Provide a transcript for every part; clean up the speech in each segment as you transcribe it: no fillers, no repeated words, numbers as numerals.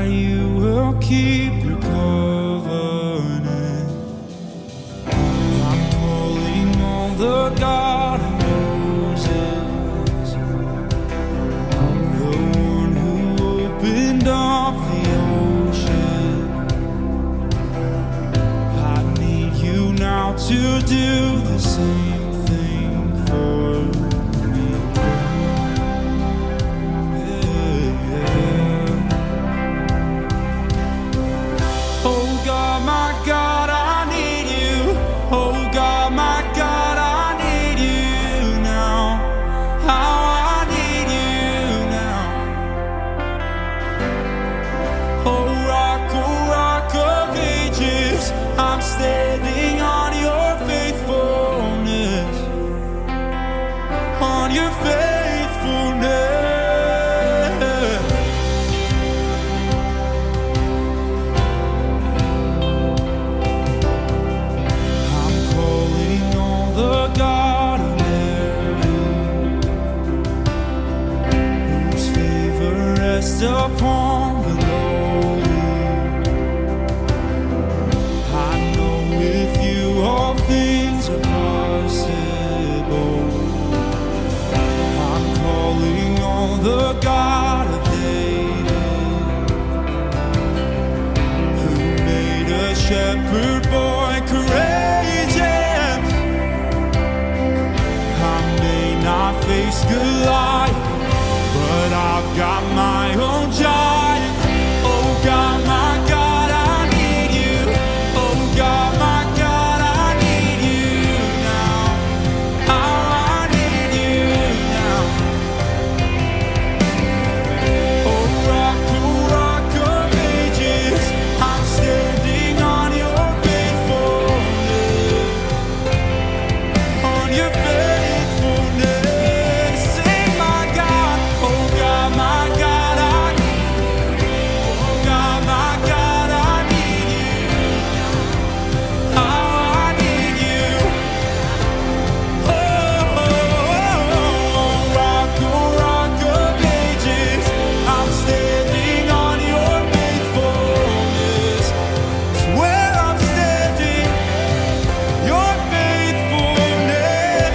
you will keep your covenant. I'm calling on the God of Moses, the one who opened up the ocean. I need you now to do the same thing for me. Oh God, my God, I need you. Oh God, my God, I need you now. How I need you now. Oh rock of ages, I'm standing on your faithfulness, on your faithfulness. I'm calling on the God of Mary, whose favor rests upon the lowly. I know with you all things are possible. I'm calling on the God of David, who made a shepherd boy courageous. I may not face Goliath, but I've got my own giant. Oh God, my God, I need you. Oh God, my God, I need you now. How I need you now. Oh rock of ages, I'm standing on your faithfulness, on your faithfulness. Sing my God, oh God, my God, I need you. Oh God, my God, I need you. How I need you. Oh rock of ages, I'm standing on your faithfulness. It's where I'm standing, your faithfulness.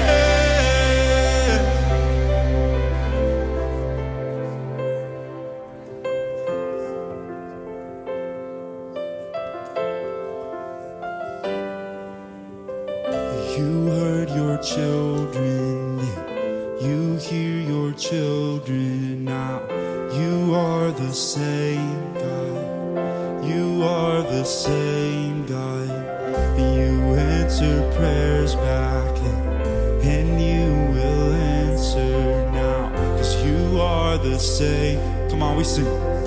You heard your children, you hear your children now. You are the same God. You are the same God. You answer prayers back, and you will answer now. 'Cause you are the same. Come on, we sing.